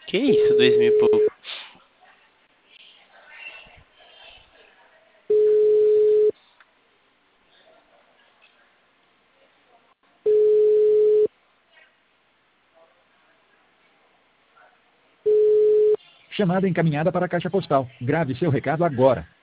Que isso, 2000 e pouco? Chamada encaminhada para a caixa postal. Grave seu recado agora.